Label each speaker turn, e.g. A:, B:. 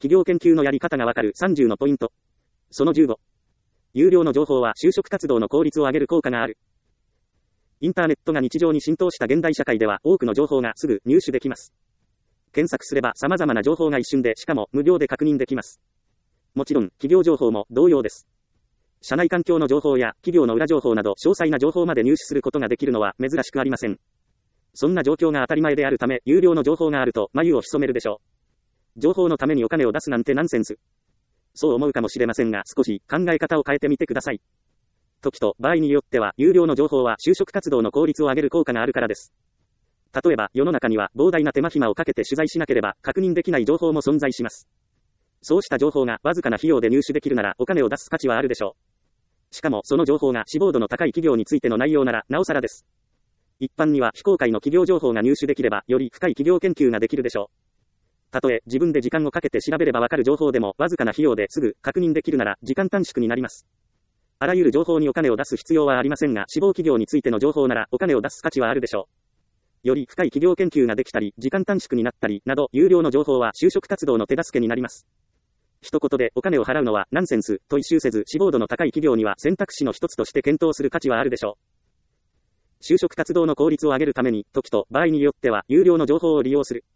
A: 企業研究のやり方がわかる30のポイント。その15。有料の情報は就職活動の効率を上げる効果がある。インターネットが日常に浸透した現代社会では多くの情報がすぐ入手できます。検索すれば様々な情報が一瞬でしかも無料で確認できます。もちろん企業情報も同様です。社内環境の情報や企業の裏情報など詳細な情報まで入手することができるのは珍しくありません。そんな状況が当たり前であるため、有料の情報があると眉を潜めるでしょう。情報のためにお金を出すなんてナンセンス。そう思うかもしれませんが、少し考え方を変えてみてください。時と場合によっては、有料の情報は就職活動の効率を上げる効果があるからです。例えば、世の中には膨大な手間暇をかけて取材しなければ確認できない情報も存在します。そうした情報がわずかな費用で入手できるならお金を出す価値はあるでしょう。しかもその情報が志望度の高い企業についての内容ならなおさらです。一般には非公開の企業情報が入手できればより深い企業研究ができるでしょう。たとえ自分で時間をかけて調べればわかる情報でもわずかな費用ですぐ確認できるなら時間短縮になります。あらゆる情報にお金を出す必要はありませんが、志望企業についての情報ならお金を出す価値はあるでしょう。より深い企業研究ができたり、時間短縮になったりなど、有料の情報は就職活動の手助けになります。一言でお金を払うのはナンセンスと一蹴せず、志望度の高い企業には選択肢の一つとして検討する価値はあるでしょう。就職活動の効率を上げるために、時と場合によっては有料の情報を利用する。